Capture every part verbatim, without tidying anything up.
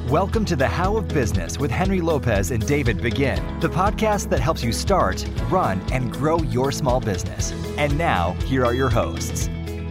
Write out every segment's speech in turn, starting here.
Welcome to the How of Business with Henry Lopez and David Begin, the podcast that helps you start, run, and grow your small business. And now, here are your hosts.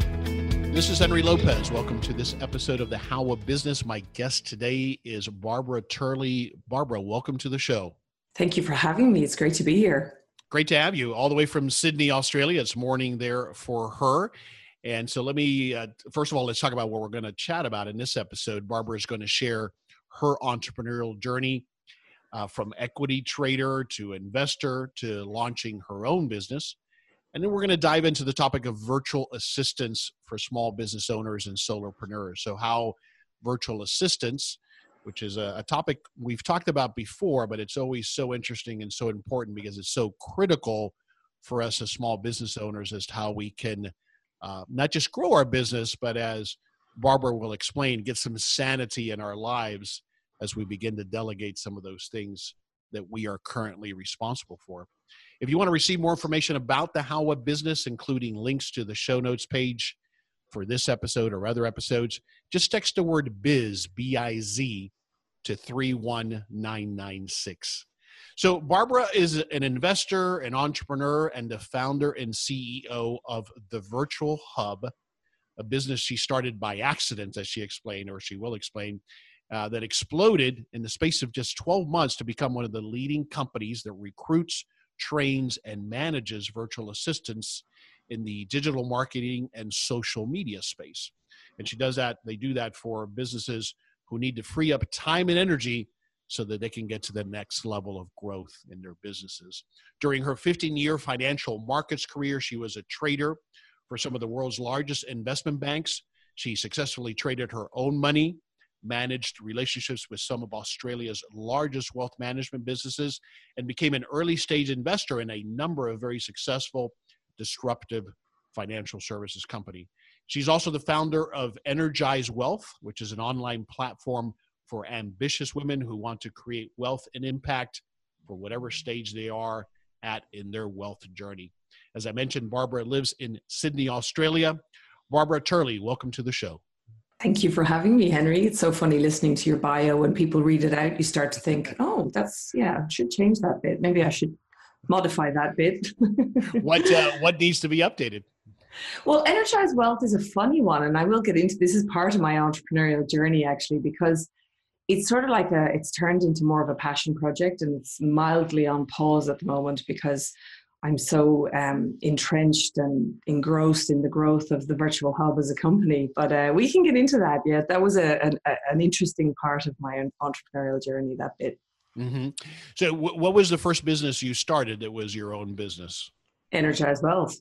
This is Henry Lopez. Welcome to this episode of the How of Business. My guest today is Barbara Turley. Barbara, welcome to the show. Thank you for having me. It's great to be here. Great to have you all the way from Sydney, Australia. It's morning there for her. And so let me, uh, first of all, let's talk about what we're going to chat about in this episode. Barbara is going to share her entrepreneurial journey uh, from equity trader to investor to launching her own business. And then we're going to dive into the topic of virtual assistants for small business owners and solopreneurs. So how virtual assistants, which is a, a topic we've talked about before, but it's always so interesting and so important because it's so critical for us as small business owners as to how we can uh, not just grow our business, but as Barbara will explain, get some sanity in our lives as we begin to delegate some of those things that we are currently responsible for. If you want to receive more information about the How of Business, including links to the show notes page for this episode or other episodes, just text the word biz, B I Z, to three one nine nine six. So Barbara is an investor, an entrepreneur, and the founder and C E O of The Virtual Hub, a business she started by accident, as she explained, or she will explain, uh, that exploded in the space of just twelve months to become one of the leading companies that recruits, trains, and manages virtual assistants in the digital marketing and social media space. And she does that, they do that for businesses who need to free up time and energy so that they can get to the next level of growth in their businesses. During her fifteen-year financial markets career, she was a trader for some of the world's largest investment banks. She successfully traded her own money, managed relationships with some of Australia's largest wealth management businesses, and became an early stage investor in a number of very successful, disruptive financial services company. She's also the founder of Energize Wealth, which is an online platform for ambitious women who want to create wealth and impact for whatever stage they are at in their wealth journey. As I mentioned, Barbara lives in Sydney, Australia. Barbara Turley, welcome to the show. Thank you for having me, Henry. It's so funny listening to your bio. When people read it out, you start to think, oh, that's, yeah, I should change that bit. Maybe I should modify that bit. What uh, what needs to be updated? Well, Energize Wealth is a funny one, and I will get into this as part of my entrepreneurial journey, actually, because it's sort of like a, it's turned into more of a passion project, and it's mildly on pause at the moment because I'm so um, entrenched and engrossed in the growth of the Virtual Hub as a company. But uh, we can get into that. Yeah, that was a, an, a, an interesting part of my entrepreneurial journey, that bit. Mm-hmm. So w- what was the first business you started that was your own business? Energize Wealth.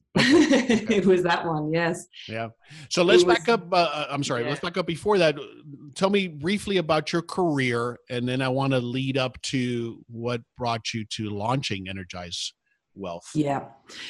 It was that one, yes. Yeah. So let's was, back up. Uh, I'm sorry. Yeah. Let's back up before that. Tell me briefly about your career, and then I want to lead up to what brought you to launching Energize Wealth. Yeah.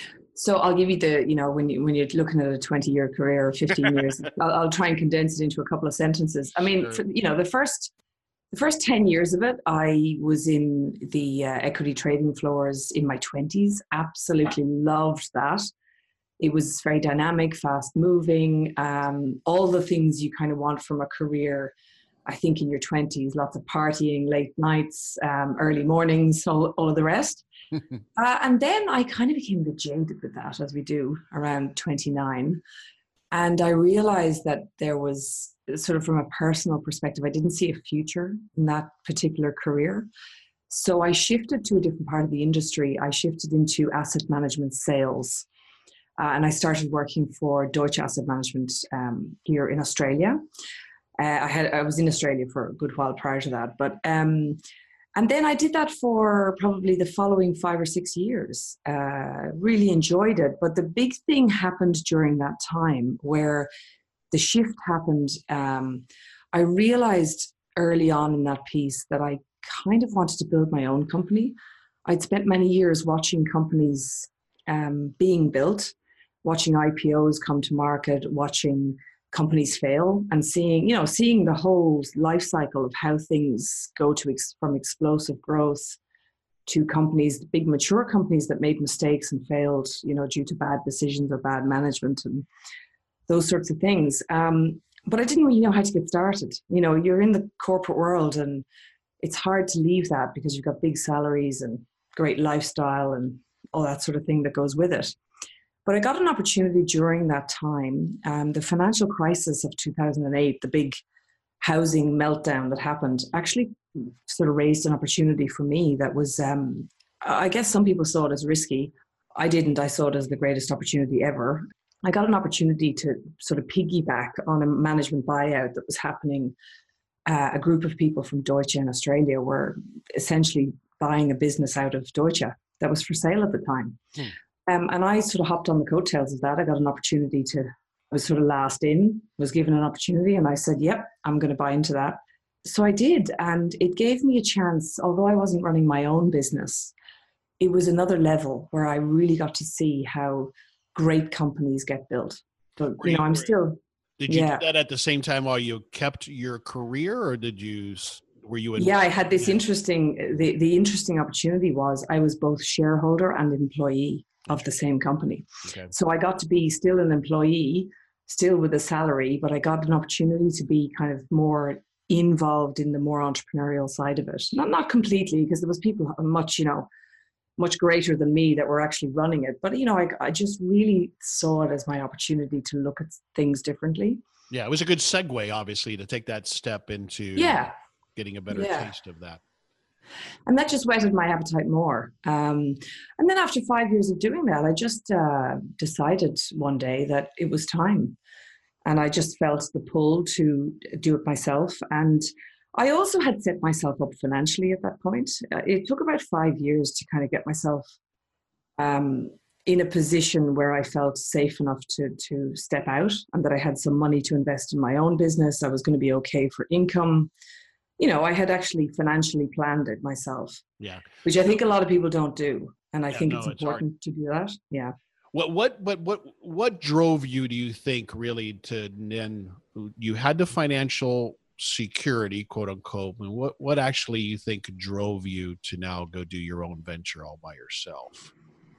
So I'll give you the, you know, when you when you're looking at a twenty year career or fifteen years, I'll, I'll try and condense it into a couple of sentences. I mean, Sure. for, you know, the first the first ten years of it, I was in the uh, equity trading floors in my twenties. Absolutely loved that. It was very dynamic, fast moving, um, all the things you kind of want from a career. I think in your twenties, lots of partying, late nights, um, early mornings, all, all of the rest. uh, and then I kind of became a bit jaded with that, as we do, around twenty-nine. And I realized that there was, sort of from a personal perspective, I didn't see a future in that particular career. So I shifted to a different part of the industry. I shifted into asset management sales. Uh, and I started working for Deutsche Asset Management um, here in Australia. Uh, I had I was in Australia for a good while prior to that, but um, and then I did that for probably the following five or six years. Uh, really enjoyed it, but the big thing happened during that time where the shift happened. Um, I realized early on in that piece that I kind of wanted to build my own company. I'd spent many years watching companies um, being built, watching I P Os come to market, watching companies fail, and seeing, you know, seeing the whole life cycle of how things go to ex- from explosive growth to companies, big mature companies that made mistakes and failed, you know, due to bad decisions or bad management and those sorts of things. Um, but I didn't really know how to get started. You know, you're in the corporate world and it's hard to leave that because you've got big salaries and great lifestyle and all that sort of thing that goes with it. But I got an opportunity during that time. Um, the financial crisis of two thousand eight, the big housing meltdown that happened, actually sort of raised an opportunity for me that was, um, I guess some people saw it as risky. I didn't. I saw it as the greatest opportunity ever. I got an opportunity to sort of piggyback on a management buyout that was happening. Uh, a group of people from Deutsche in Australia were essentially buying a business out of Deutsche that was for sale at the time. Hmm. Um, and I sort of hopped on the coattails of that. I got an opportunity to, I was sort of last in, was given an opportunity, and I said, yep, I'm going to buy into that. So I did, and it gave me a chance, although I wasn't running my own business, it was another level where I really got to see how great companies get built. But, you know, I'm still... Did you yeah. do that at the same time while you kept your career, or did you, were you in? Yeah, I had this interesting, the, the interesting opportunity was I was both shareholder and employee of the same company. Okay. So I got to be still an employee, still with a salary, but I got an opportunity to be kind of more involved in the more entrepreneurial side of it. Not, not completely, because there was people much, you know, much greater than me that were actually running it. But, you know, I, I just really saw it as my opportunity to look at things differently. Yeah, it was a good segue, obviously, to take that step into yeah. getting a better yeah. taste of that. And that just whetted my appetite more. Um, and then after five years of doing that, I just uh, decided one day that it was time. And I just felt the pull to do it myself. And I also had set myself up financially at that point. Uh, it took about five years to kind of get myself um, in a position where I felt safe enough to, to step out, and that I had some money to invest in my own business. I was going to be okay for income. You know, I had actually financially planned it myself. Yeah. Which I think a lot of people don't do. And I yeah, think no, it's important it's to do that. Yeah. What, what, what, what, what drove you, do you think, really to then, you had the financial security, quote unquote, and what, what actually you think drove you to now go do your own venture all by yourself?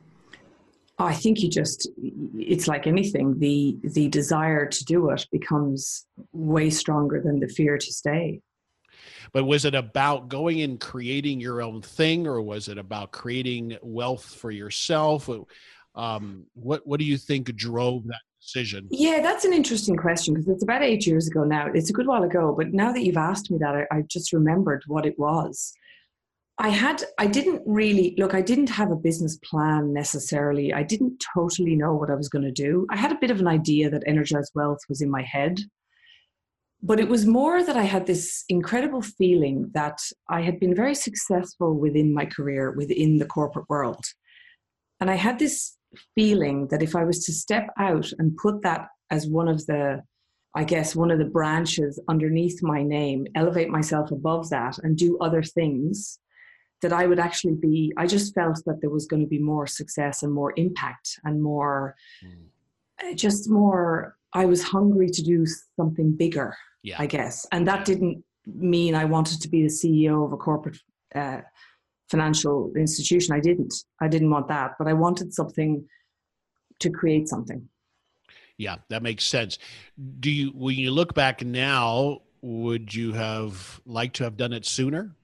I think you just, it's like anything, the, the desire to do it becomes way stronger than the fear to stay. But was it about going and creating your own thing, or was it about creating wealth for yourself? Um, what, what do you think drove that decision? Yeah, that's an interesting question, because it's about eight years ago now. It's a good while ago, but now that you've asked me that, I, I just remembered what it was. I had, I didn't really, look, I didn't have a business plan necessarily. I didn't totally know what I was going to do. I had a bit of an idea that Energized Wealth was in my head. But it was more that I had this incredible feeling that I had been very successful within my career, within the corporate world. And I had this feeling that if I was to step out and put that as one of the, I guess, one of the branches underneath my name, elevate myself above that and do other things, that I would actually be, I just felt that there was going to be more success and more impact and more, mm. just more, I was hungry to do something bigger. Yeah. I guess. And that didn't mean I wanted to be the C E O of a corporate uh, financial institution. I didn't. I didn't want that. But I wanted something to create something. Yeah, that makes sense. Do you, when you look back now, would you have liked to have done it sooner?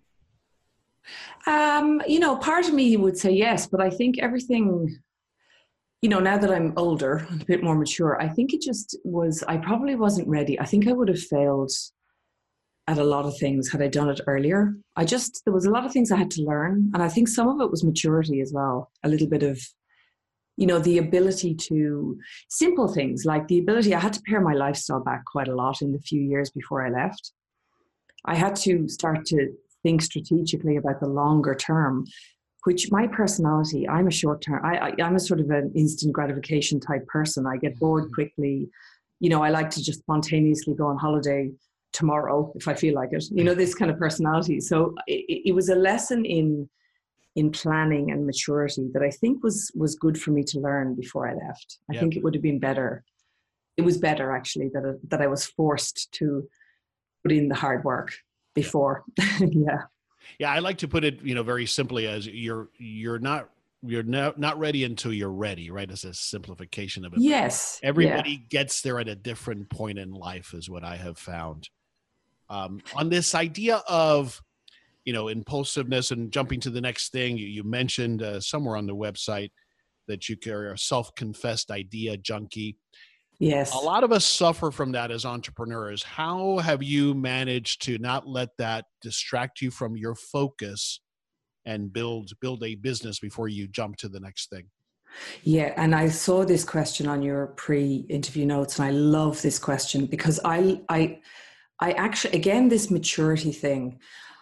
Um, you know, part of me would say yes, but I think everything... You know, now that I'm older and a bit more mature, I think it just was, I probably wasn't ready. I think I would have failed at a lot of things had I done it earlier. I just, there was a lot of things I had to learn. And I think some of it was maturity as well. A little bit of, you know, the ability to, simple things like the ability, I had to pare my lifestyle back quite a lot in the few years before I left. I had to start to think strategically about the longer term, which my personality, I'm a short term, I, I, I'm a sort of an instant gratification type person. I get bored quickly. You know, I like to just spontaneously go on holiday tomorrow if I feel like it, you know, this kind of personality. So it, it was a lesson in, in planning and maturity that I think was, was good for me to learn before I left. I yeah. think it would have been better. It was better actually that, it, that I was forced to put in the hard work before. yeah. Yeah, I like to put it, you know, very simply as you're you're not you're not, not ready until you're ready, right? It's a simplification of it. Yes. Everybody yeah. gets there at a different point in life is what I have found. Um, on this idea of, you know, impulsiveness and jumping to the next thing, you, you mentioned uh, somewhere on the website that you are a self-confessed idea junkie. Yes. A lot of us suffer from that as entrepreneurs. How have you managed to not let that distract you from your focus and build build a business before you jump to the next thing? Yeah, and I saw this question on your pre-interview notes, and I love this question because I, I, I actually, again, this maturity thing,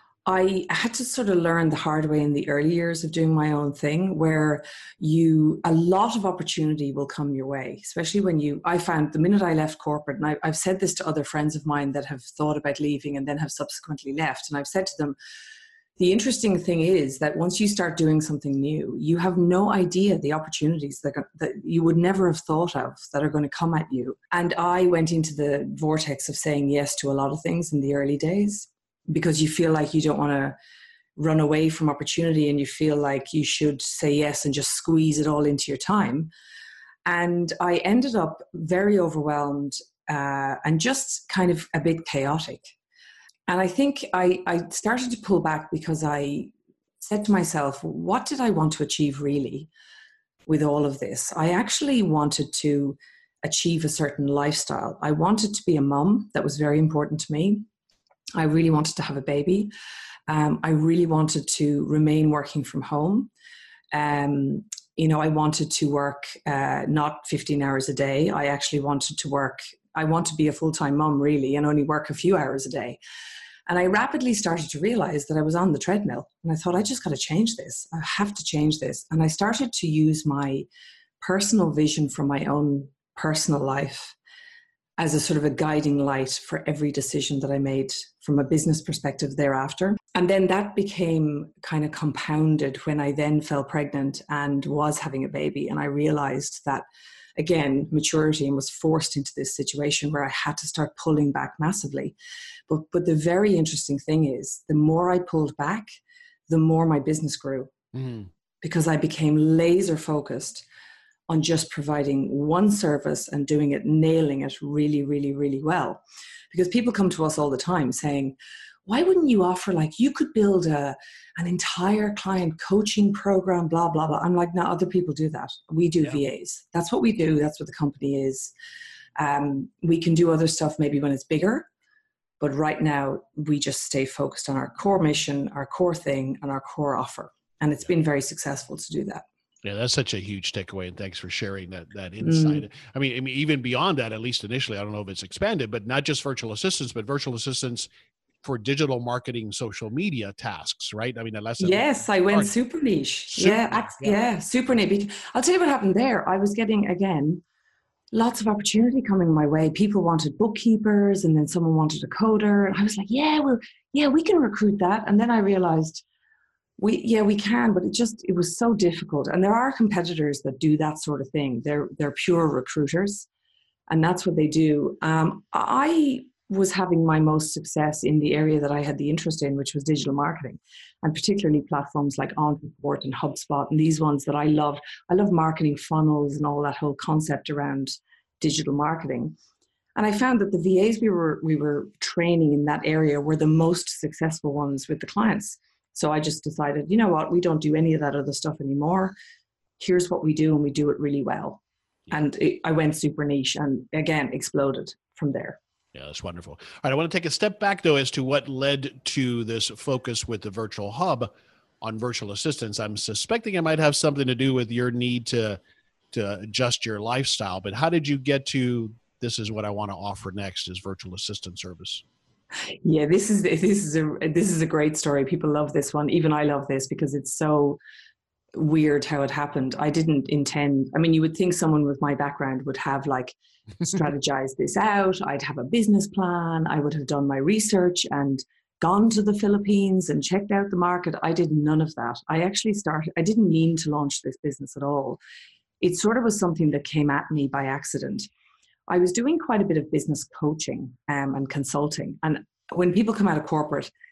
I had to sort of learn the hard way in the early years of doing my own thing, where you, a lot of opportunity will come your way, especially when you, I found the minute I left corporate, and I, I've said this to other friends of mine that have thought about leaving and then have subsequently left, and I've said to them, the interesting thing is that once you start doing something new, you have no idea the opportunities that, that you would never have thought of that are going to come at you. And I went into the vortex of saying yes to a lot of things in the early days because you feel like you don't want to run away from opportunity and you feel like you should say yes and just squeeze it all into your time. And I ended up very overwhelmed uh, and just kind of a bit chaotic. And I think I, I started to pull back because I said to myself, what did I want to achieve really with all of this? I actually wanted to achieve a certain lifestyle. I wanted to be a mum. That was very important to me. I really wanted to have a baby. Um, I really wanted to remain working from home. Um, you know, I wanted to work uh, not fifteen hours a day. I actually wanted to work, I want to be a full-time mum really and only work a few hours a day. And I rapidly started to realize that I was on the treadmill. And I thought, I just got to change this. I have to change this. And I started to use my personal vision from my own personal life as a sort of a guiding light for every decision that I made from a business perspective thereafter. And then that became kind of compounded when I then fell pregnant and was having a baby. And I realized that, again, maturity, and was forced into this situation where I had to start pulling back massively. But, but the very interesting thing is, the more I pulled back, the more my business grew. Mm. Because I became laser focused on just providing one service and doing it, nailing it really, really, really well. Because people come to us all the time saying, why wouldn't you offer, like, you could build a an entire client coaching program, blah, blah, blah. I'm like, no, other people do that. We do yeah. V As. That's what we do. That's what the company is. Um, we can do other stuff maybe when it's bigger. But right now, we just stay focused on our core mission, our core thing, and our core offer. And it's yeah. been very successful to do that. Yeah, that's such a huge takeaway, and thanks for sharing that that insight. Mm. I mean, I mean, even beyond that, at least initially, I don't know if it's expanded, but not just virtual assistants, but virtual assistants for digital marketing, social media tasks, right? I mean, unless yes, I went super niche. Super yeah, niche. yeah, yeah, super niche. I'll tell you what happened there. I was getting, again, lots of opportunity coming my way. People wanted bookkeepers, and then someone wanted a coder. And I was like, yeah, well, yeah, we can recruit that. And then I realized, we, yeah, we can, but it just, it was so difficult. And there are competitors that do that sort of thing. They're, they're pure recruiters, and that's what they do. Um, I was having my most success in the area that I had the interest in, which was digital marketing, and particularly platforms like OnReport and HubSpot, and these ones that I loved. I love marketing funnels and all that whole concept around digital marketing. And I found that the V As we were we were training in that area were the most successful ones with the clients. So I just decided, you know what, we don't do any of that other stuff anymore. Here's what we do, and we do it really well. And it, I went super niche and, again, exploded from there. Yeah, that's wonderful. All right, I want to take a step back, though, as to what led to this focus with the virtual hub on virtual assistants. I'm suspecting it might have something to do with your need to to adjust your lifestyle. But how did you get to, this is what I want to offer next, is virtual assistant service? Yeah, this is this is a this is a great story. People love this one. Even I love this because it's so weird how it happened. I didn't intend, I mean, you would think someone with my background would have like strategized this out. I'd have a business plan. I would have done my research and gone to the Philippines and checked out the market. I did none of that. I actually started, I didn't mean to launch this business at all. It sort of was something that came at me by accident. I was doing quite a bit of business coaching um, and consulting. And when people come out of corporate,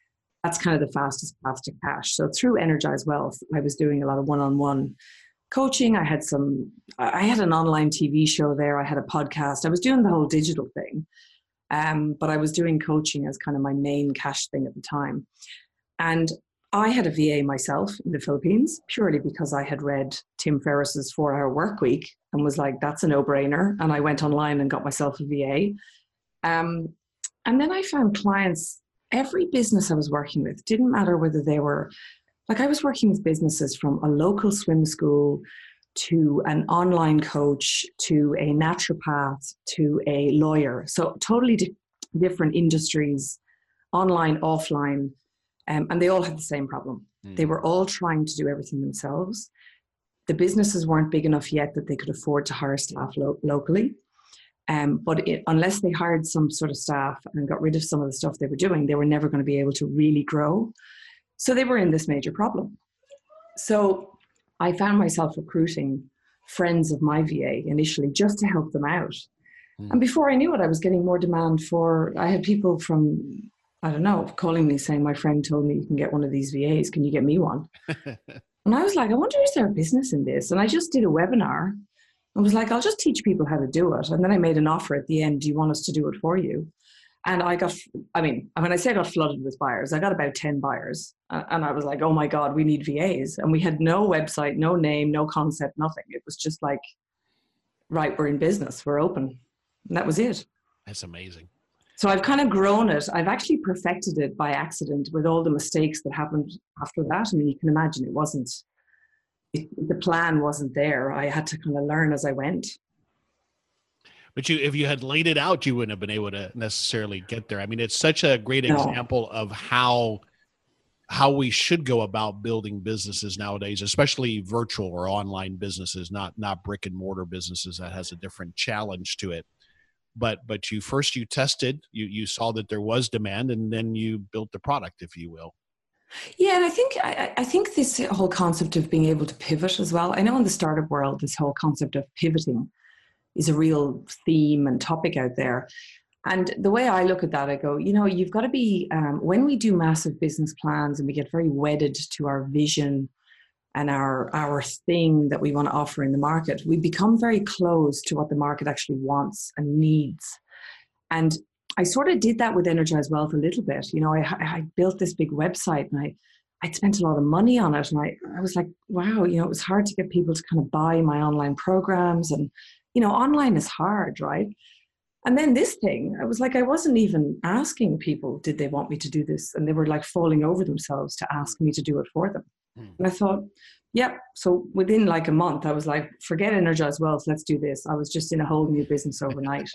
That's kind of the fastest path to cash. So through Energize Wealth, I was doing a lot of one-on-one coaching. I had some, I had an online T V show there. I had a podcast. I was doing the whole digital thing. Um, but I was doing coaching as kind of my main cash thing at the time. And I had a V A myself in the Philippines, purely because I had read Tim Ferriss's four hour work week and was like, that's a no-brainer. And I went online and got myself a V A. Um, and then I found clients, every business I was working with, didn't matter whether they were, like I was working with businesses from a local swim school to an online coach, to a naturopath, to a lawyer. So totally di- different industries, online, offline, um, and they all had the same problem. Mm. They were all trying to do everything themselves. The businesses weren't big enough yet that they could afford to hire staff lo- locally. Um, but it, unless they hired some sort of staff and got rid of some of the stuff they were doing, they were never going to be able to really grow. So they were in this major problem. So I found myself recruiting friends of my V A initially just to help them out. Mm. And before I knew it, I was getting more demand for, I had people from, I don't know, calling me saying, my friend told me you can get one of these V As. Can you get me one? And I was like, I wonder, is there a business in this? And I just did a webinar. I was like, I'll just teach people how to do it. And then I made an offer at the end. Do you want us to do it for you? And I got, I mean, when I say I got flooded with buyers, I got about ten buyers. And I was like, oh my God, we need V As. And we had no website, no name, no concept, nothing. It was just like, right, we're in business, we're open. And that was it. That's amazing. So I've kind of grown it. I've actually perfected it by accident with all the mistakes that happened after that. I mean, you can imagine it wasn't, it, the plan wasn't there. I had to kind of learn as I went. But you, if you had laid it out, you wouldn't have been able to necessarily get there. I mean, it's such a great No. example of how how we should go about building businesses nowadays, especially virtual or online businesses, not not brick and mortar businesses. That has a different challenge to it. But but you first you tested, you you saw that there was demand, and then you built the product, if you will. Yeah, and I think I, I think this whole concept of being able to pivot as well. I know in the startup world, this whole concept of pivoting is a real theme and topic out there. And the way I look at that, I go, you know, you've got to be, um, when we do massive business plans and we get very wedded to our vision and our, our thing that we want to offer in the market, we become very close to what the market actually wants and needs. And I sort of did that with Energize Wealth a little bit. You know, I, I built this big website and I, I'd spent a lot of money on it. And I, I was like, wow, you know, it was hard to get people to kind of buy my online programs. And, you know, online is hard, right? And then this thing, I was like, I wasn't even asking people, did they want me to do this? And they were like falling over themselves to ask me to do it for them. Mm. And I thought, yep. So within like a month, I was like, forget Energize Wealth, let's do this. I was just in a whole new business overnight.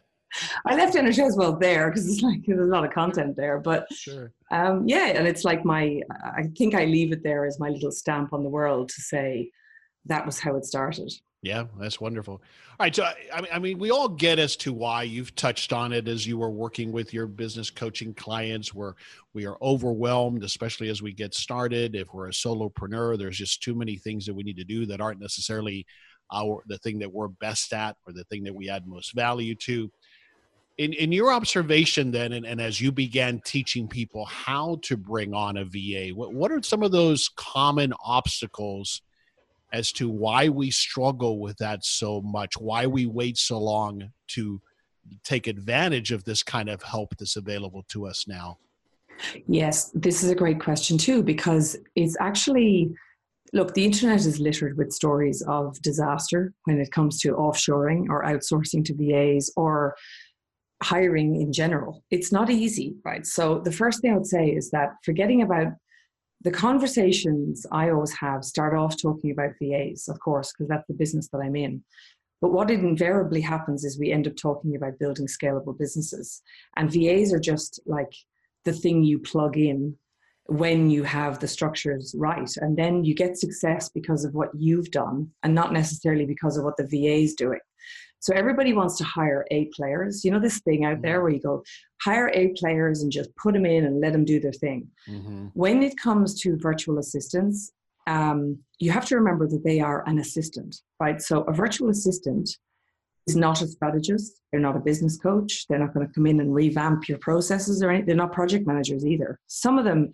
I left Energize Wealth there because it's like, there's a lot of content there, but sure. um, yeah. And it's like my, I think I leave it there as my little stamp on the world to say that was how it started. Yeah, that's wonderful. All right. So, I mean, I mean, we all get as to why. You've touched on it as you were working with your business coaching clients, where we are overwhelmed, especially as we get started. If we're a solopreneur, there's just too many things that we need to do that aren't necessarily our, the thing that we're best at or the thing that we add most value to. In, in your observation then, and, and as you began teaching people how to bring on a V A, what, what are some of those common obstacles as to why we struggle with that so much, why we wait so long to take advantage of this kind of help that's available to us now? Yes, this is a great question too, because it's actually, look, the internet is littered with stories of disaster when it comes to offshoring or outsourcing to V As or hiring in general. It's not easy, right? So the first thing I would say is that forgetting about the conversations I always have start off talking about V As, of course, because that's the business that I'm in. But what invariably happens is we end up talking about building scalable businesses. And V As are just like the thing you plug in when you have the structures right. And then you get success because of what you've done and not necessarily because of what the V A is doing. So everybody wants to hire A players. You know, this thing out there where you go, hire A players and just put them in and let them do their thing. Mm-hmm. When it comes to virtual assistants, um, you have to remember that they are an assistant, right? So a virtual assistant is not a strategist. They're not a business coach. They're not going to come in and revamp your processes or anything. They're not project managers either. Some of them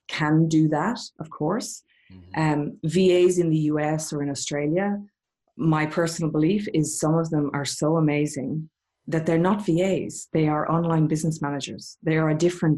can do that, of course. Mm-hmm. Um, V As in the U S or in Australia, my personal belief is some of them are so amazing that they're not V As. They are online business managers. They are a different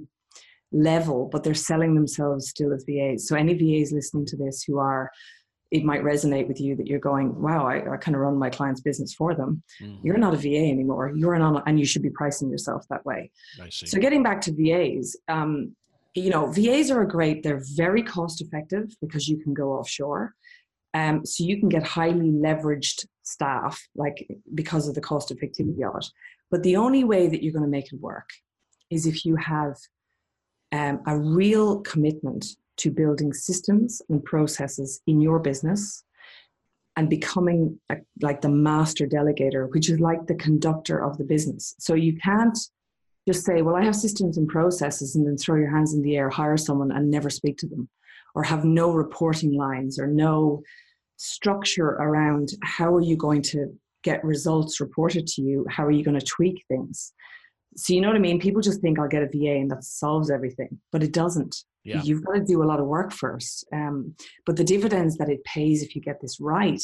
level, but they're selling themselves still as V As. So any V As listening to this who are, it might resonate with you that you're going, wow, I, I kind of run my client's business for them. Mm-hmm. You're not a V A anymore. You're an online, and you should be pricing yourself that way. I see. So getting back to V As, um, you know, V As are great. They're very cost effective because you can go offshore. Um, so you can get highly leveraged staff, like because of the cost effectivity of it. But the only way that you're going to make it work is if you have um, a real commitment to building systems and processes in your business and becoming a, like the master delegator, which is like the conductor of the business. So you can't just say, well, I have systems and processes, and then throw your hands in the air, hire someone and never speak to them, or have no reporting lines or no structure around how are you going to get results reported to you? How are you going to tweak things? So you know what I mean? People just think I'll get a V A and that solves everything, but it doesn't. Yeah. You've got to do a lot of work first. Um, but the dividends that it pays if you get this right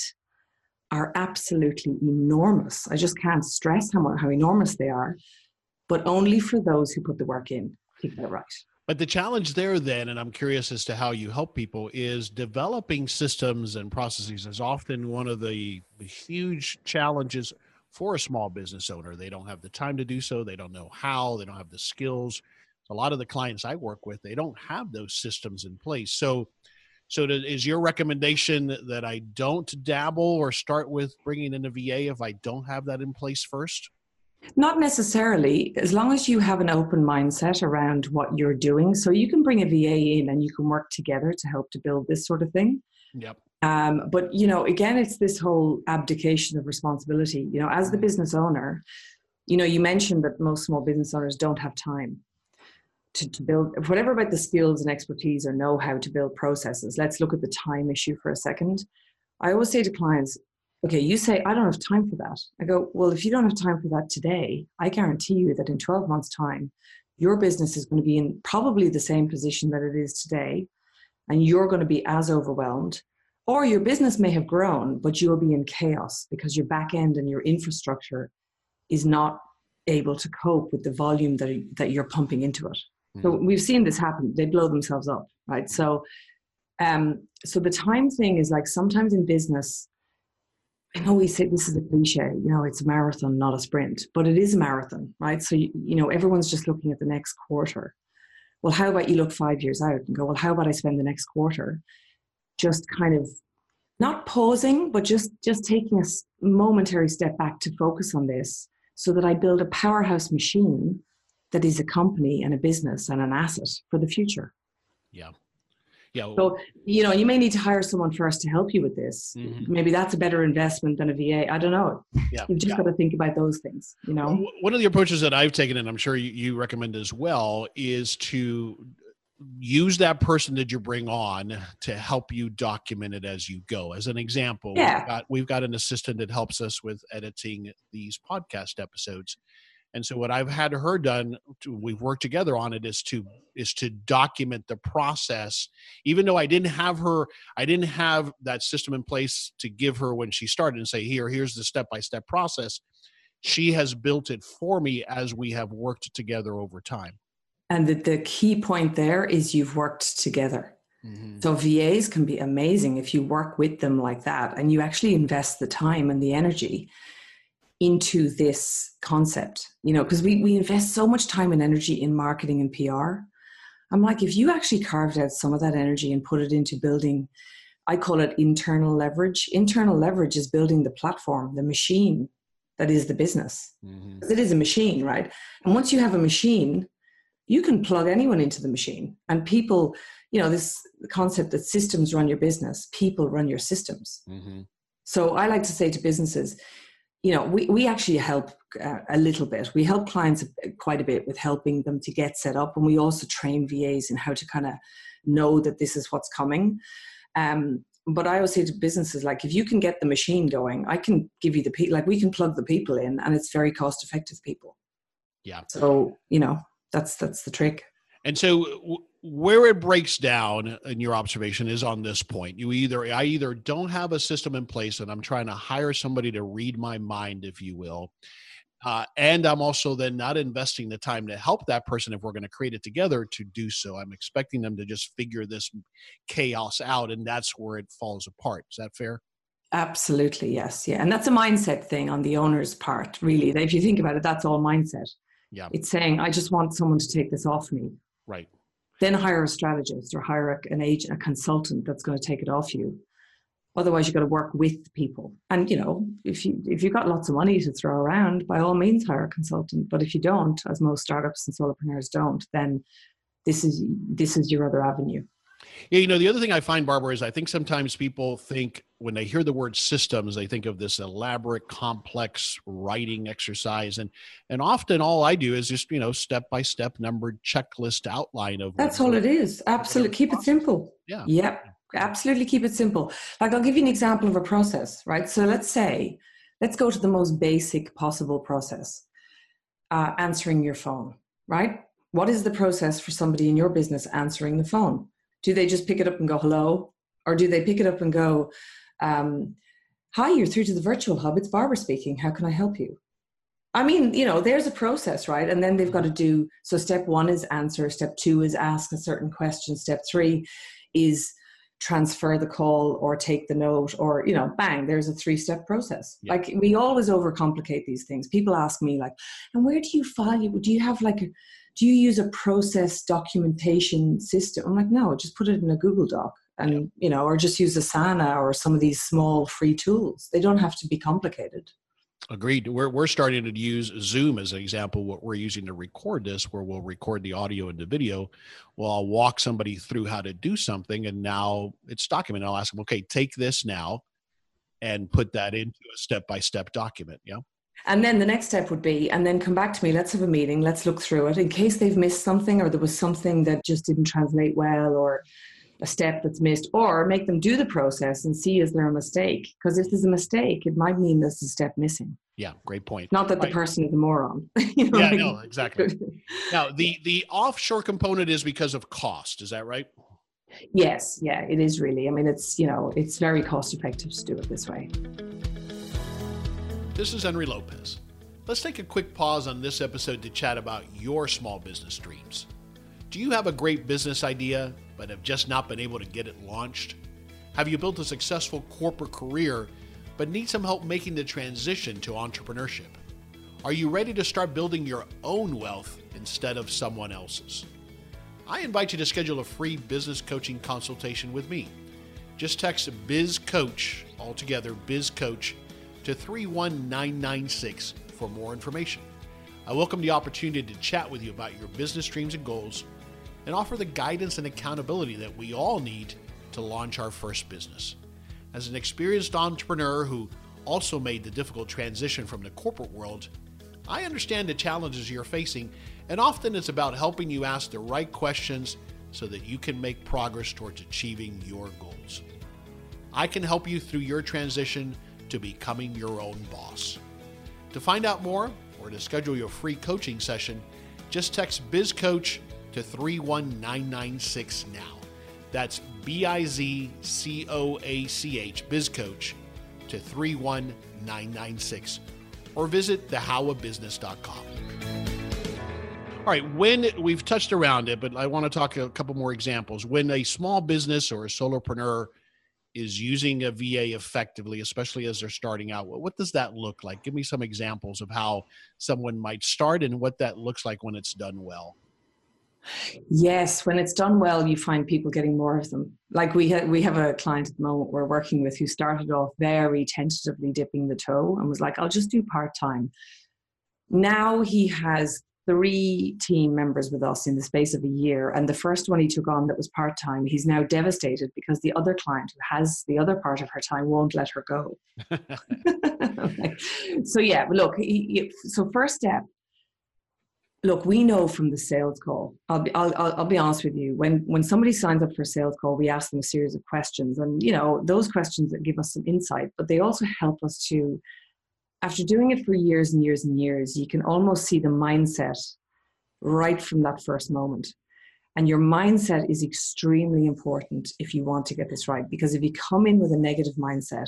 are absolutely enormous. I just can't stress how, how enormous they are, but only for those who put the work in to get it right. But the challenge there then, and I'm curious as to how you help people, is developing systems and processes is often one of the, the huge challenges for a small business owner. They don't have the time to do so. They don't know how. They don't have the skills. A lot of the clients I work with, they don't have those systems in place. So, so to, is your recommendation that I don't dabble or start with bringing in a V A if I don't have that in place first? Not necessarily, as long as you have an open mindset around what you're doing. So you can bring a V A in and you can work together to help to build this sort of thing. Yep. Um, but, you know, again, it's this whole abdication of responsibility. You know, as the business owner, you know, you mentioned that most small business owners don't have time to, to build, whatever about the skills and expertise or know how to build processes. Let's look at the time issue for a second. I always say to clients, okay, you say, I don't have time for that. I go, well, if you don't have time for that today, I guarantee you that in twelve months' time, your business is going to be in probably the same position that it is today, and you're going to be as overwhelmed. Or your business may have grown, but you'll be in chaos because your back end and your infrastructure is not able to cope with the volume that, that you're pumping into it. Mm-hmm. So we've seen this happen. They blow themselves up, right? So, um, so the time thing is like sometimes in business, I know we say this is a cliche, you know, it's a marathon, not a sprint, but it is a marathon, right? So, you, you know, everyone's just looking at the next quarter. Well, how about you look five years out and go, well, how about I spend the next quarter just kind of not pausing, but just, just taking a momentary step back to focus on this so that I build a powerhouse machine that is a company and a business and an asset for the future. Yeah. Yeah. So, you know, you may need to hire someone first to help you with this. Mm-hmm. Maybe that's a better investment than a V A. I don't know. Yeah. You've just yeah. got to think about those things, you know. Well, one of the approaches that I've taken, and I'm sure you, you recommend as well, is to use that person that you bring on to help you document it as you go. As an example, yeah. we've got, we've got an assistant that helps us with editing these podcast episodes. And so what I've had her done, we've worked together on it, is to is to document the process. Even though I didn't have her, I didn't have that system in place to give her when she started and say, here, here's the step-by-step process. She has built it for me as we have worked together over time. And the, the key point there is you've worked together. Mm-hmm. So V As can be amazing if you work with them like that and you actually invest the time and the energy into this concept, you know, because we, we invest so much time and energy in marketing and P R. I'm like, if you actually carved out some of that energy and put it into building, I call it internal leverage. Internal leverage is building the platform, the machine that is the business. Mm-hmm. It is a machine, right? And once you have a machine, you can plug anyone into the machine. And people, you know, this concept that systems run your business, people run your systems. Mm-hmm. So I like to say to businesses, you know, we, we actually help uh, a little bit. We help clients quite a bit with helping them to get set up. And we also train V As in how to kind of know that this is what's coming. Um, but I always say to businesses, like, if you can get the machine going, I can give you the people, like we can plug the people in and it's very cost effective people. Yeah. So, you know, that's, that's the trick. And so where it breaks down in your observation is on this point. You either, I either don't have a system in place and I'm trying to hire somebody to read my mind, if you will. Uh, and I'm also then not investing the time to help that person if we're going to create it together to do so. I'm expecting them to just figure this chaos out, and that's where it falls apart. Is that fair? Absolutely, yes. Yeah. And that's a mindset thing on the owner's part, really. If you think about it, that's all mindset. Yeah. It's saying, I just want someone to take this off me. Right. Then hire a strategist or hire a, an agent, a consultant that's going to take it off you. Otherwise, you've got to work with people. And, you know, if you, if you've got lots of money to throw around, by all means, hire a consultant. But if you don't, as most startups and solopreneurs don't, then this is, this is your other avenue. Yeah, you know, the other thing I find, Barbara, is I think sometimes people think when they hear the word systems, they think of this elaborate, complex writing exercise. And and often all I do is just, you know, step-by-step numbered checklist outline of. That's all it is. Absolutely. Keep it simple. Yeah. Yep. Absolutely keep it simple. Like, I'll give you an example of a process, right? So let's say, let's go to the most basic possible process, uh, answering your phone, right? What is the process for somebody in your business answering the phone? Do they just pick it up and go, hello? Or do they pick it up and go, um, hi, you're through to the virtual hub. It's Barbara speaking. How can I help you? I mean, you know, there's a process, right? And then they've got to do, so step one is answer. Step two is ask a certain question. Step three is transfer the call or take the note, or, you know, bang, there's a three-step process. Yeah. Like, we always overcomplicate these things. People ask me like, and where do you file it? Do you have like a, do you use a process documentation system? I'm like, no, just put it in a Google Doc and, yeah. you know, or just use Asana or some of these small free tools. They don't have to be complicated. Agreed. We're we're starting to use Zoom as an example. What we're using to record this, where we'll record the audio and the video. Well, I'll walk somebody through how to do something, and now it's documented. I'll ask them, okay, take this now and put that into a step-by-step document. Yeah. And then the next step would be, and then come back to me, let's have a meeting, let's look through it in case they've missed something, or there was something that just didn't translate well, or a step that's missed, or make them do the process and see, is there a mistake? Because if there's a mistake, it might mean there's a step missing. Yeah, great point. Not that right. the person is a moron. You know, yeah, like, no, exactly. Now, the, the offshore component is because of cost. Is that right? Yes, yeah, it is really. I mean, it's, you know, it's very cost effective to do it this way. This is Henry Lopez. Let's take a quick pause on this episode to chat about your small business dreams. Do you have a great business idea, but have just not been able to get it launched? Have you built a successful corporate career, but need some help making the transition to entrepreneurship? Are you ready to start building your own wealth instead of someone else's? I invite you to schedule a free business coaching consultation with me. Just text BizCoach, altogether BizCoach, to three one nine nine six for more information. I welcome the opportunity to chat with you about your business dreams and goals, and offer the guidance and accountability that we all need to launch our first business. As an experienced entrepreneur who also made the difficult transition from the corporate world, I understand the challenges you're facing, and often it's about helping you ask the right questions so that you can make progress towards achieving your goals. I can help you through your transition to becoming your own boss. To find out more or to schedule your free coaching session, just text BizCoach to three one nine nine six now. That's B I Z C O A C H, BizCoach, to three one nine nine six, or visit the how of business dot com. All right, when we've touched around it, but I want to talk a couple more examples. When a small business or a solopreneur is using a V A effectively, especially as they're starting out, what does that look like? Give me some examples of how someone might start and what that looks like when it's done well. Yes, when it's done well, you find people getting more of them. Like we ha- we have a client at the moment we're working with who started off very tentatively dipping the toe and was like, I'll just do part-time. Now he has three team members with us in the space of a year. And the first one he took on that was part-time, he's now devastated because the other client who has the other part of her time won't let her go. Like, so yeah, look, he, he, so first step, look, we know from the sales call, I'll be, I'll, I'll, I'll be honest with you, when, when somebody signs up for a sales call, we ask them a series of questions, and, you know, those questions that give us some insight, but they also help us to, after doing it for years and years and years, you can almost see the mindset right from that first moment. And your mindset is extremely important if you want to get this right. Because if you come in with a negative mindset,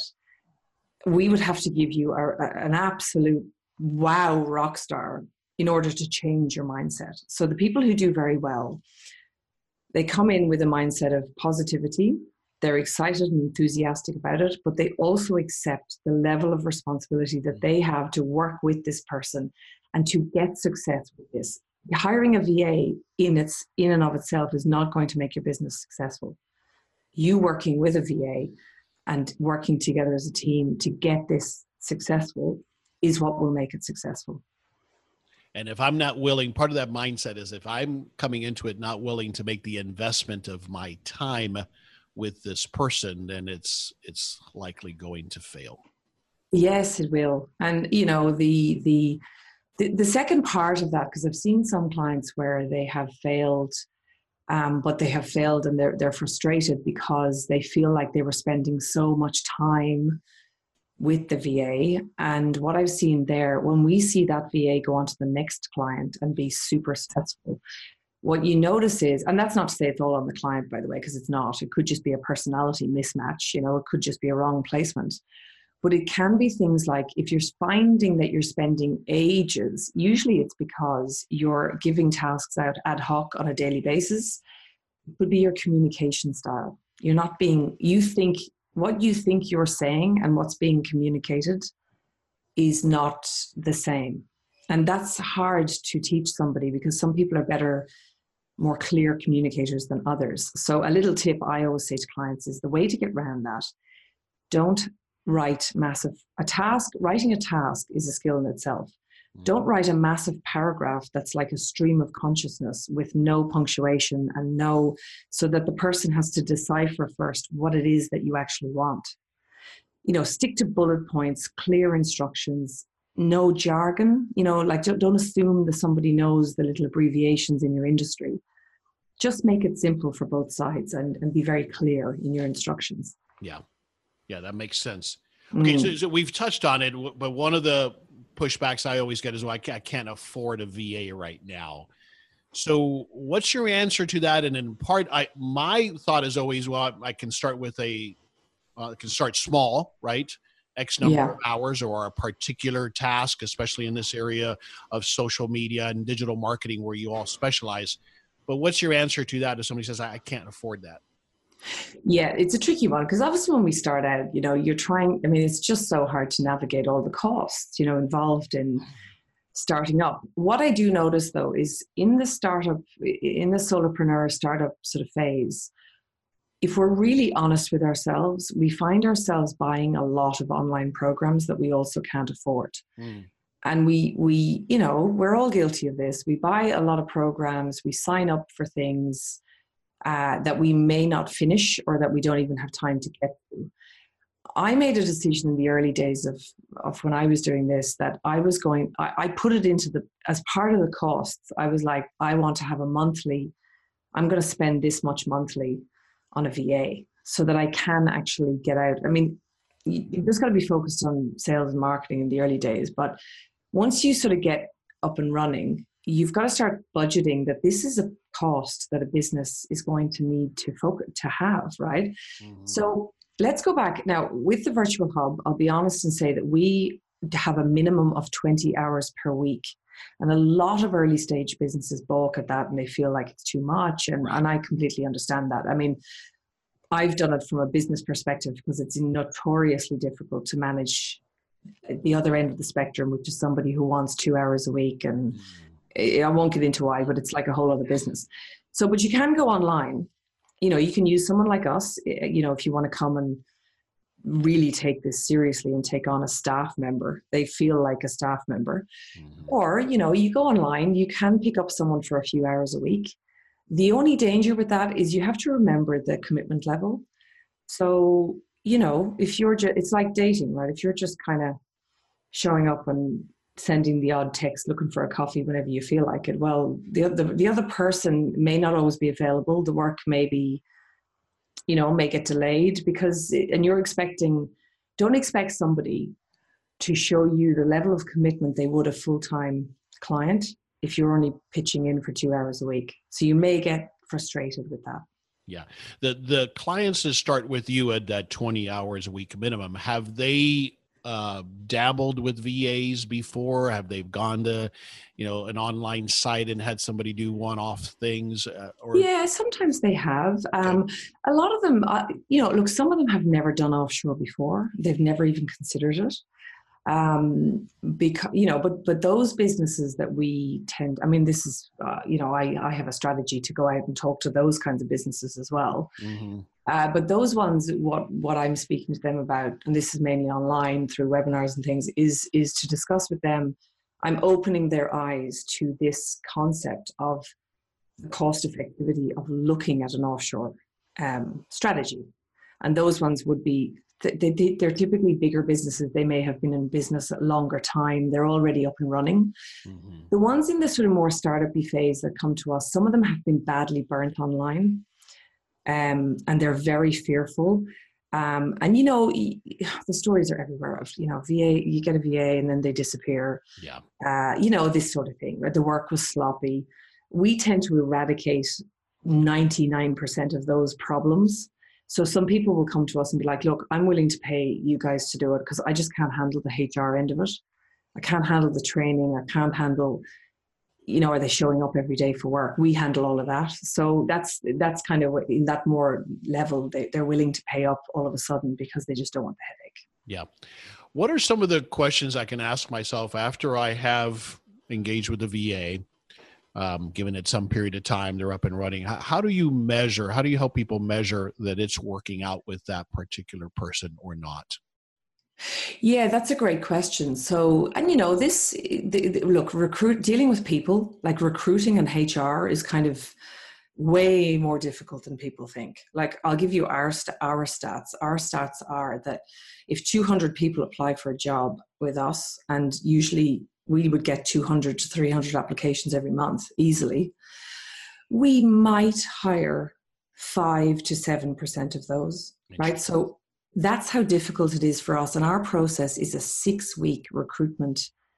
we would have to give you a, a, an absolute wow rock star in order to change your mindset. So the people who do very well, they come in with a mindset of positivity. They're excited and enthusiastic about it, but they also accept the level of responsibility that they have to work with this person and to get success with this. Hiring a V A in its in and of itself is not going to make your business successful. You working with a V A and working together as a team to get this successful is what will make it successful. And if I'm not willing, part of that mindset is if I'm coming into it not willing to make the investment of my time with this person, then it's it's likely going to fail. Yes, it will. And you know, the the The, the second part of that, because I've seen some clients where they have failed, um, but they have failed and they're, they're frustrated because they feel like they were spending so much time with the V A. And what I've seen there, when we see that V A go on to the next client and be super successful, what you notice is, and that's not to say it's all on the client, by the way, because it's not. It could just be a personality mismatch. You know, it could just be a wrong placement. But it can be things like if you're finding that you're spending ages, usually it's because you're giving tasks out ad hoc on a daily basis. It could be your communication style. You're not being, you think, what you think you're saying and what's being communicated is not the same. And that's hard to teach somebody because some people are better, more clear communicators than others. So a little tip I always say to clients is the way to get around that, don't write massive, a task, writing a task is a skill in itself. Mm. Don't write a massive paragraph that's like a stream of consciousness with no punctuation and no, so that the person has to decipher first what it is that you actually want. You know, stick to bullet points, clear instructions, no jargon, you know, like don't, don't assume that somebody knows the little abbreviations in your industry. Just make it simple for both sides and, and be very clear in your instructions. Yeah. Yeah, that makes sense. Okay, mm. so, so we've touched on it, but one of the pushbacks I always get is, well, I can't, I can't afford a V A right now. So what's your answer to that? And in part, I my thought is always, well, I can start with a, uh, I can start small, right? X number yeah. of hours or a particular task, especially in this area of social media and digital marketing where you all specialize. But what's your answer to that if somebody says, I, I can't afford that? Yeah, it's a tricky one because obviously when we start out, you know, you're trying, I mean, it's just so hard to navigate all the costs, you know, involved in starting up. What I do notice though is in the startup, in the solopreneur startup sort of phase, if we're really honest with ourselves, we find ourselves buying a lot of online programs that we also can't afford. Mm. And we, we, you know, we're all guilty of this. We buy a lot of programs, we sign up for things Uh, that we may not finish or that we don't even have time to get to. I made a decision in the early days of, of when I was doing this that I was going, I, I put it into the, as part of the costs, I was like, I want to have a monthly, I'm going to spend this much monthly on a V A so that I can actually get out. I mean, you, you just got to be focused on sales and marketing in the early days, but once you sort of get up and running, you've got to start budgeting that this is a cost that a business is going to need to focus to have, right? Mm-hmm. So let's go back now with the Virtual Hub. I'll be honest and say that we have a minimum of twenty hours per week. And a lot of early stage businesses balk at that and they feel like it's too much. And, and I completely understand that. I mean, I've done it from a business perspective because it's notoriously difficult to manage the other end of the spectrum, which is somebody who wants two hours a week. And I won't get into why, but it's like a whole other business. So, but you can go online. You know, you can use someone like us, you know, if you want to come and really take this seriously and take on a staff member. They feel like a staff member. Mm-hmm. Or, you know, you go online, you can pick up someone for a few hours a week. The only danger with that is you have to remember the commitment level. So, you know, if you're just, it's like dating, right? If you're just kind of showing up and sending the odd text looking for a coffee whenever you feel like it, well, the, the, the other person may not always be available. The work may be, you know, may get delayed because, and you're expecting, don't expect somebody to show you the level of commitment they would a full-time client if you're only pitching in for two hours a week. So you may get frustrated with that. Yeah. The the clients that start with you at that twenty hours a week minimum, have they uh, dabbled with V As before? Have they gone to, you know, an online site and had somebody do one-off things? Uh, or Yeah, sometimes they have. Um, a lot of them, uh, you know, look, some of them have never done offshore before. They've never even considered it. Um, because, you know, but, but those businesses that we tend, I mean, this is, uh, you know, I, I have a strategy to go out and talk to those kinds of businesses as well. Mm-hmm. Uh, but those ones, what, what I'm speaking to them about, and this is mainly online through webinars and things, is, is to discuss with them. I'm opening their eyes to this concept of the cost effectivity of looking at an offshore um, strategy. And those ones would be, they, they're typically bigger businesses. They may have been in business a longer time. They're already up and running. Mm-hmm. The ones in the sort of more startup-y phase that come to us, some of them have been badly burnt online, um, and they're very fearful. Um, and, you know, the stories are everywhere of, you know, V A, you get a V A and then they disappear. Yeah. Uh, you know, this sort of thing, right? The work was sloppy. We tend to eradicate ninety-nine percent of those problems. So some people will come to us and be like, look, I'm willing to pay you guys to do it because I just can't handle the H R end of it. I can't handle the training. I can't handle, you know, are they showing up every day for work? We handle all of that. So that's that's kind of in that more level, they, they're willing to pay up all of a sudden because they just don't want the headache. Yeah. What are some of the questions I can ask myself after I have engaged with the V A? Um, given it some period of time, they're up and running. How, how do you measure, how do you help people measure that it's working out with that particular person or not? Yeah, that's a great question. So, and you know, this, the, the, look, recruit, dealing with people, like recruiting and H R is kind of way more difficult than people think. Like, I'll give you our, st- our stats. Our stats are that if two hundred people apply for a job with us, and usually we would get two hundred to three hundred applications every month easily, we might hire five to seven percent of those, right? So that's how difficult it is for us. And our process is a six week recruitment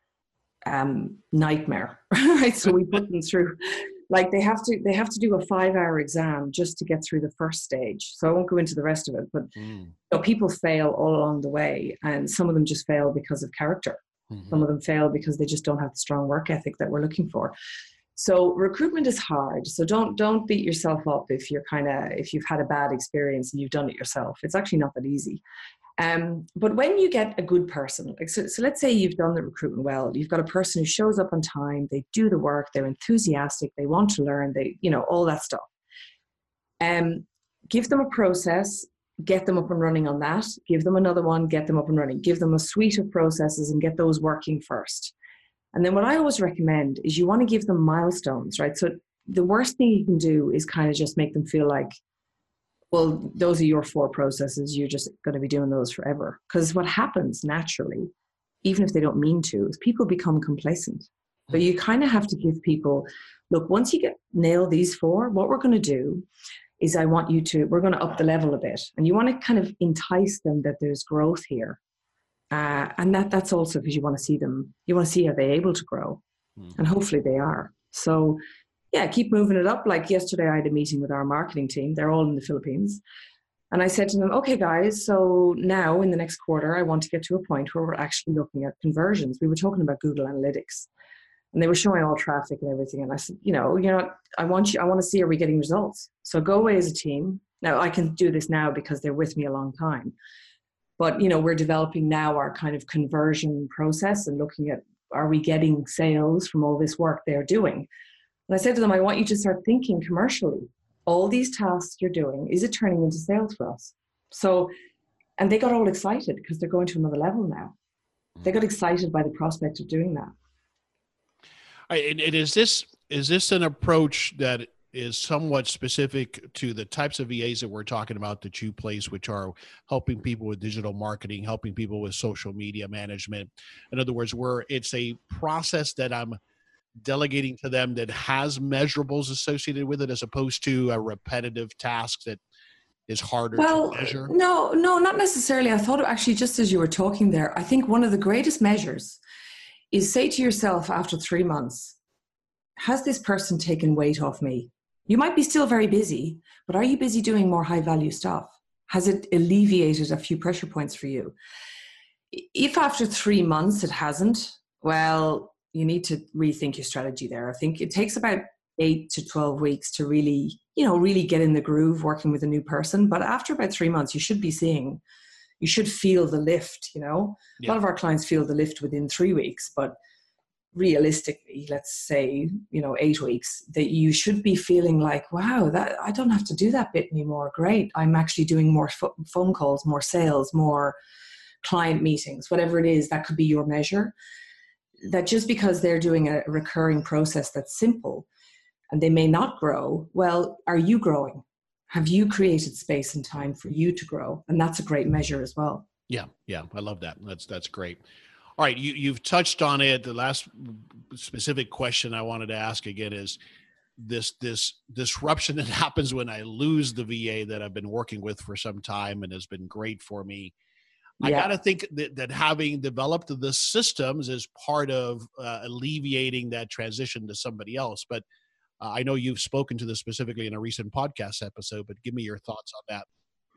um, nightmare, right? So we put them through, like they have to, they have to do a five hour exam just to get through the first stage. So I won't go into the rest of it, but mm. you know, people fail all along the way, and some of them just fail because of character. Mm-hmm. Some of them fail because they just don't have the strong work ethic that we're looking for. So recruitment is hard. So don't don't beat yourself up if you're kind of if you've had a bad experience and you've done it yourself. It's actually not that easy. Um, but when you get a good person, like so, so let's say you've done the recruitment well, you've got a person who shows up on time, they do the work, they're enthusiastic, they want to learn, they you know all that stuff. Um, give them a process. Get them up and running on that, give them another one, get them up and running, give them a suite of processes and get those working first. And then what I always recommend is you want to give them milestones, right? So the worst thing you can do is kind of just make them feel like, well, those are your four processes, you're just going to be doing those forever. Because what happens naturally, even if they don't mean to, is people become complacent. So you kind of have to give people, look, once you get nail these four, what we're going to do is I want you to, we're going to up the level a bit. And you want to kind of entice them that there's growth here. Uh, and that that's also because you want to see them, you want to see are they able to grow? Mm-hmm. And hopefully they are. So yeah, keep moving it up. Like yesterday I had a meeting with our marketing team. They're all in the Philippines. And I said to them, okay guys, so now in the next quarter, I want to get to a point where we're actually looking at conversions. We were talking about Google Analytics. And they were showing all traffic and everything. And I said, you know, you know, I want you, I want to see, are we getting results? So go away as a team. Now I can do this now because they're with me a long time. But, you know, we're developing now our kind of conversion process and looking at, are we getting sales from all this work they're doing? And I said to them, I want you to start thinking commercially. All these tasks you're doing, is it turning into sales for us? So, and they got all excited because they're going to another level now. They got excited by the prospect of doing that. And is this is this an approach that is somewhat specific to the types of V As that we're talking about that you place, which are helping people with digital marketing, helping people with social media management? In other words, where it's a process that I'm delegating to them that has measurables associated with it, as opposed to a repetitive task that is harder well, to measure? No, no, not necessarily. I thought actually, just as you were talking there, I think one of the greatest measures is say to yourself after three months, has this person taken weight off me? You might be still very busy, but are you busy doing more high value stuff? Has it alleviated a few pressure points for you? If after three months it hasn't, well, you need to rethink your strategy there. I think it takes about eight to twelve weeks to really, you know, really get in the groove working with a new person. But after about three months, you should be seeing, you should feel the lift, you know. Yeah. A lot of our clients feel the lift within three weeks, but realistically, let's say, you know, eight weeks, that you should be feeling like, wow, that I don't have to do that bit anymore. Great. I'm actually doing more fo- phone calls, more sales, more client meetings, whatever it is, that could be your measure. That just because they're doing a recurring process that's simple and they may not grow, well, are you growing? Have you created space and time for you to grow? And that's a great measure as well. Yeah. Yeah. I love that. That's, that's great. All right. You, you've touched on it. The last specific question I wanted to ask again is this, this disruption that happens when I lose the V A that I've been working with for some time and has been great for me. Yeah. I got to think that, that having developed the systems is part of uh, alleviating that transition to somebody else. But uh, I know you've spoken to this specifically in a recent podcast episode, but give me your thoughts on that.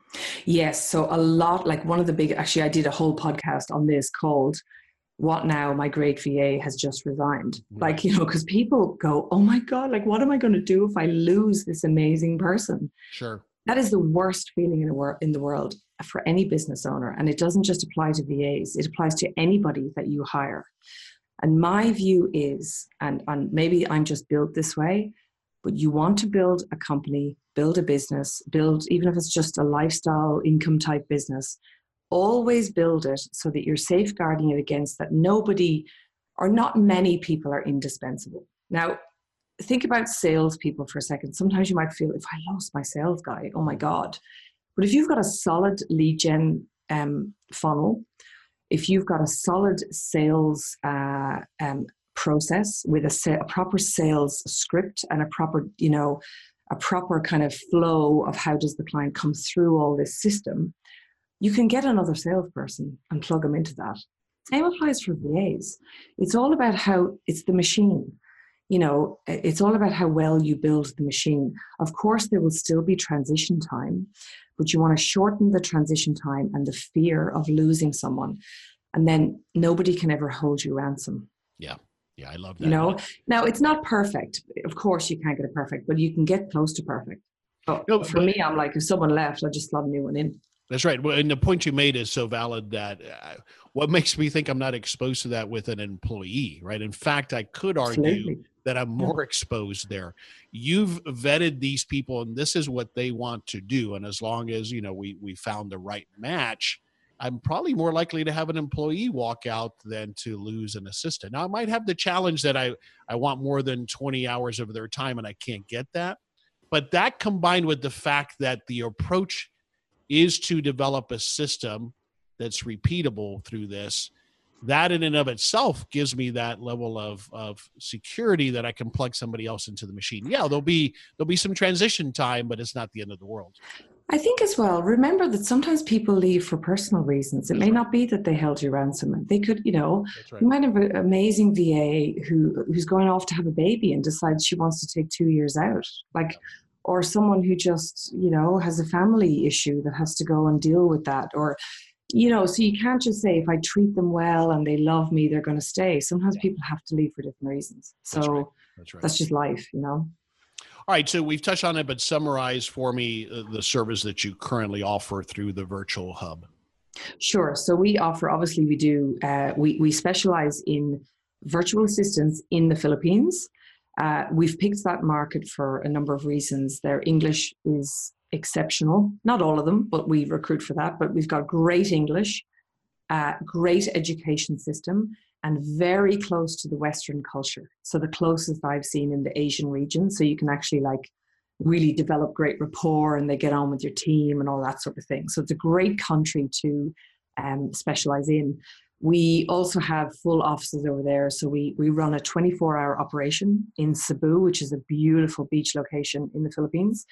Yes. So a lot, like one of the big, actually, I did a whole podcast on this called What Now? My Great V A Has Just Resigned. Right. Like, you know, because people go, oh my God, like, what am I going to do if I lose this amazing person? Sure. That is the worst feeling in the, wor- in the world for any business owner. And it doesn't just apply to V As, it applies to anybody that you hire. And my view is, and, and maybe I'm just built this way, but you want to build a company, build a business, build, even if it's just a lifestyle income type business, always build it so that you're safeguarding it against that nobody or not many people are indispensable. Now, think about salespeople for a second. Sometimes you might feel, if I lost my sales guy, oh my God. But if you've got a solid lead gen um, funnel, if you've got a solid sales uh, um, process with a, sa- a proper sales script and a proper, you know, a proper kind of flow of how does the client come through all this system, you can get another salesperson and plug them into that. Same applies for V As. It's all about how it's the machine. You know, it's all about how well you build the machine. Of course, there will still be transition time, but you want to shorten the transition time and the fear of losing someone. And then nobody can ever hold you ransom. Yeah. Yeah. I love that. You know, now it's not perfect. Of course, you can't get it perfect, but you can get close to perfect. But no, for but, me, I'm like, if someone left, I'll just slot a new one in. That's right. Well, and the point you made is so valid that uh, what makes me think I'm not exposed to that with an employee, right? In fact, I could argue Absolutely. that I'm more yeah. exposed there. You've vetted these people and this is what they want to do. And as long as, you know, we, we found the right match, I'm probably more likely to have an employee walk out than to lose an assistant. Now I might have the challenge that I, I want more than twenty hours of their time and I can't get that. But that combined with the fact that the approach is to develop a system that's repeatable through this, that in and of itself gives me that level of, of security that I can plug somebody else into the machine. Yeah, there'll be there'll be some transition time, but it's not the end of the world. I think as well, remember that sometimes people leave for personal reasons. It That's may right. not be that they held you ransom. They could, you know, right. you might have an amazing V A who who's going off to have a baby and decides she wants to take two years out. Like, yeah. Or someone who just, you know, has a family issue that has to go and deal with that. Or, you know, so you can't just say, if I treat them well and they love me, they're going to stay. Sometimes yeah. people have to leave for different reasons. So that's, right. that's, right. that's just life, you know. All right. So we've touched on it, but summarize for me uh, the service that you currently offer through the Virtual Hub. Sure. So we offer, obviously we do, uh, we, we specialize in virtual assistants in the Philippines. Uh, we've picked that market for a number of reasons. Their English is exceptional. Not all of them, but we recruit for that. But we've got great English, uh, great education system, and very close to the Western culture. So the closest I've seen in the Asian region. So you can actually like really develop great rapport and they get on with your team and all that sort of thing. So it's a great country to um, specialize in. We also have full offices over there. So we, we run a twenty-four hour operation in Cebu, which is a beautiful beach location in the Philippines.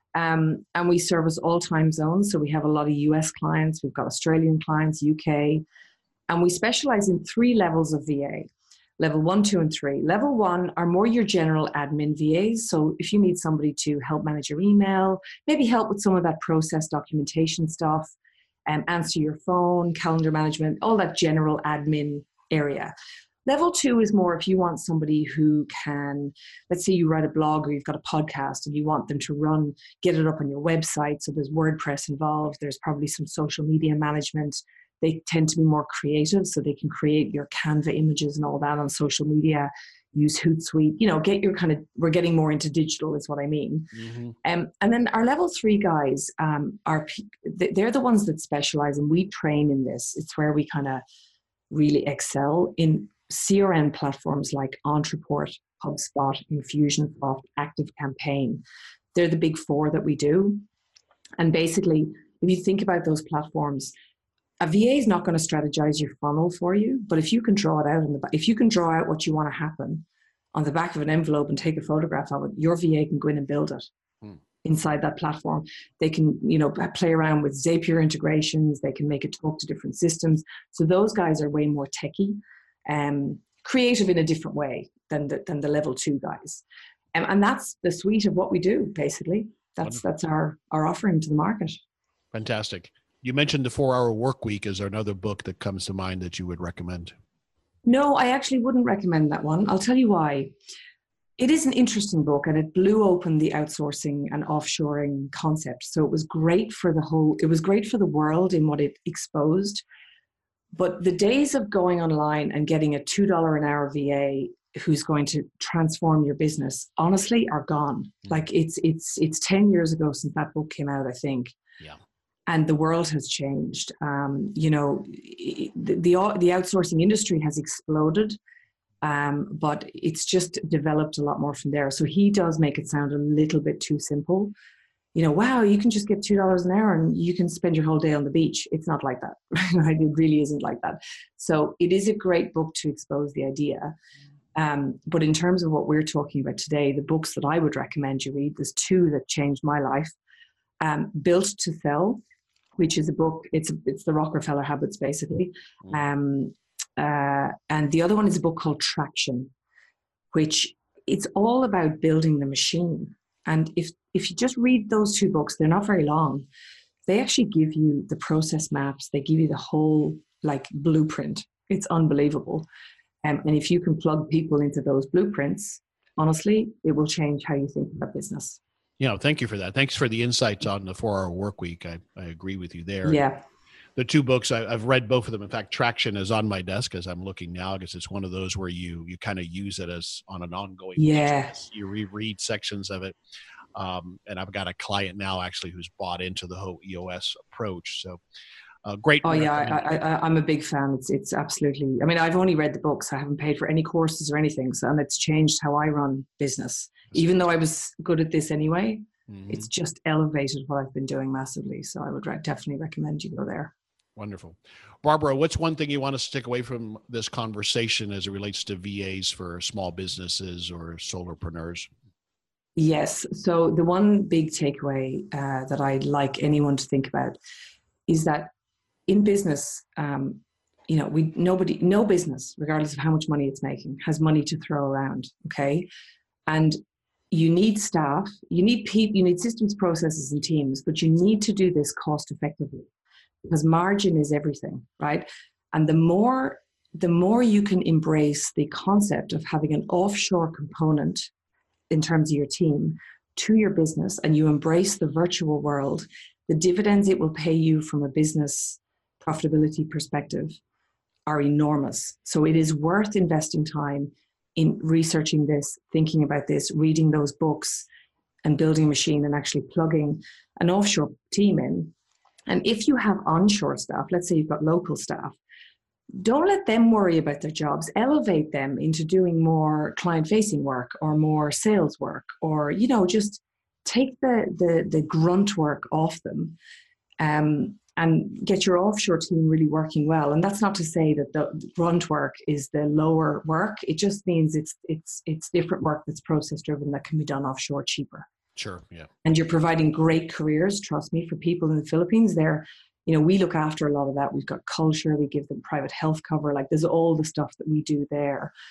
Um, and we service all time zones. So we have a lot of U S clients. We've got Australian clients, U K. And we specialize in three levels of V A. Level one, two, and three. Level one are more your general admin V As. So if you need somebody to help manage your email, maybe help with some of that process documentation stuff, um, answer your phone, calendar management, all that general admin area. Level two is more if you want somebody who can, let's say you write a blog or you've got a podcast and you want them to run, get it up on your website. So there's WordPress involved. There's probably some social media management. They tend to be more creative, so they can create your Canva images and all that on social media, use Hootsuite, you know, get your kind of, we're getting more into digital is what I mean. Mm-hmm. Um, and then our level three guys um, are, they're the ones that specialize, and we train in this. It's where we kind of really excel in C R M platforms like Ontraport, HubSpot, Infusionsoft, ActiveCampaign. They're the big four that we do. And basically, if you think about those platforms, a V A is not going to strategize your funnel for you, but if you can draw it out in the back, if you can draw out what you want to happen on the back of an envelope and take a photograph of it, your V A can go in and build it hmm. inside that platform. They can, you know, play around with Zapier integrations. They can make it talk to different systems. So those guys are way more techie, um, creative in a different way than the, than the level two guys. Um, and that's the suite of what we do, basically. That's Wonderful. that's our, our offering to the market. Fantastic. You mentioned the four-hour work week. Is there another book that comes to mind that you would recommend? No, I actually wouldn't recommend that one. I'll tell you why. It is an interesting book, and it blew open the outsourcing and offshoring concept. So it was great for the whole, it was great for the world in what it exposed. But the days of going online and getting a two dollars an hour V A who's going to transform your business, honestly, are gone. Mm-hmm. Like it's it's it's ten years ago since that book came out, I think. Yeah. And the world has changed. Um, you know, the, the the outsourcing industry has exploded, um, but it's just developed a lot more from there. So he does make it sound a little bit too simple. You know, wow, you can just get two dollars an hour and you can spend your whole day on the beach. It's not like that. Right? It really isn't like that. So it is a great book to expose the idea. Um, but in terms of what we're talking about today, the books that I would recommend you read, there's two that changed my life. Um, Built to Sell, which is a book, it's it's the Rockefeller Habits, basically. Um, uh, and the other one is a book called Traction, which it's all about building the machine. And if if you just read those two books, they're not very long. They actually give you the process maps. They give you the whole like blueprint. It's unbelievable. Um, and if you can plug people into those blueprints, honestly, it will change how you think about business. You know, thank you for that. Thanks for the insights on the four-hour work week. I, I agree with you there. Yeah. The two books, I, I've read both of them. In fact, Traction is on my desk as I'm looking now, because it's one of those where you you kind of use it as on an ongoing yeah. basis. You reread sections of it. Um, and I've got a client now actually who's bought into the whole E O S approach. So uh, great. Oh yeah, I, I, I'm a big fan. It's it's absolutely, I mean, I've only read the books. I haven't paid for any courses or anything. So, and it's changed how I run business. Even though I was good at this anyway, mm-hmm. it's just elevated what I've been doing massively. So I would re- definitely recommend you go there. Wonderful. Barbara, what's one thing you want us to take away from this conversation as it relates to V As for small businesses or solopreneurs? Yes. So the one big takeaway uh, that I'd like anyone to think about is that in business, um, you know, we nobody, no business, regardless of how much money it's making, has money to throw around. Okay. And you need staff, you need people, you need systems, processes, and teams, but you need to do this cost effectively because margin is everything, right? And the more, the more you can embrace the concept of having an offshore component in terms of your team to your business, and you embrace the virtual world, the dividends it will pay you from a business profitability perspective are enormous. So it is worth investing time in researching this, thinking about this, reading those books, and building a machine and actually plugging an offshore team in. And if you have onshore staff, let's say you've got local staff, don't let them worry about their jobs. Elevate them into doing more client-facing work or more sales work, or, you know, just take the the, the grunt work off them. Um, and get your offshore team really working well. And that's not to say that the grunt work is the lower work. It just means it's it's it's different work that's process driven that can be done offshore cheaper. Sure, yeah. And you're providing great careers, trust me, for people in the Philippines. They're, you know, we look after a lot of that. We've got culture, we give them private health cover. Like there's all the stuff that we do there.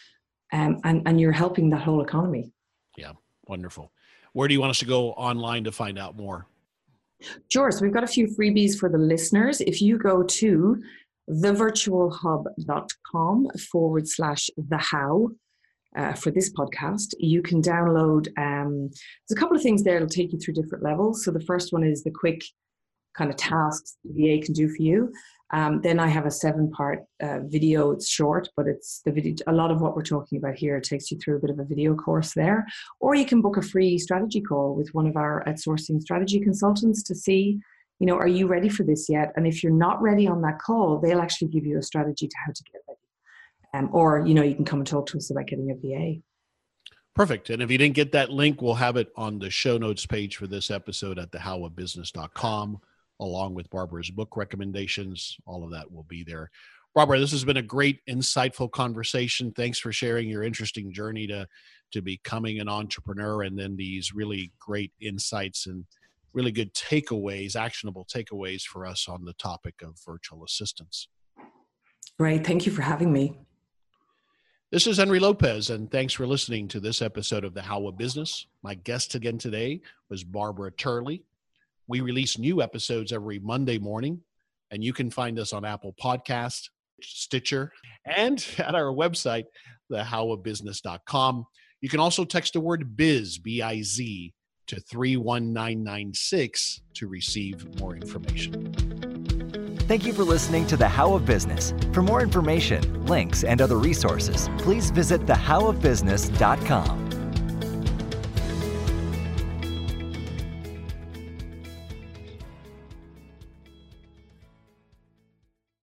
um, and, and you're helping the whole economy. Yeah, wonderful. Where do you want us to go online to find out more? Sure. So we've got a few freebies for the listeners. If you go to thevirtualhub.com forward slash the how uh, for this podcast, you can download, um, there's a couple of things there that'll take you through different levels. So the first one is the quick kind of tasks the V A can do for you. Um, then I have a seven part uh, video. It's short, but it's the video. A lot of what we're talking about here takes you through a bit of a video course there. Or you can book a free strategy call with one of our outsourcing strategy consultants to see, you know, are you ready for this yet? And if you're not ready on that call, they'll actually give you a strategy to how to get ready. Um, or, you know, you can come and talk to us about getting a V A. Perfect. And if you didn't get that link, we'll have it on the show notes page for this episode at the how of business dot com. Along with Barbara's book recommendations. All of that will be there. Barbara, this has been a great, insightful conversation. Thanks for sharing your interesting journey to, to becoming an entrepreneur, and then these really great insights and really good takeaways, actionable takeaways for us on the topic of virtual assistants. Great. Thank you for having me. This is Henry Lopez, and thanks for listening to this episode of The How of Business. My guest again today was Barbara Turley. We release new episodes every Monday morning, and you can find us on Apple Podcasts, Stitcher, and at our website, the how of business dot com. You can also text the word biz, B I Z, to three one nine nine six to receive more information. Thank you for listening to The How of Business. For more information, links, and other resources, please visit the how of business dot com.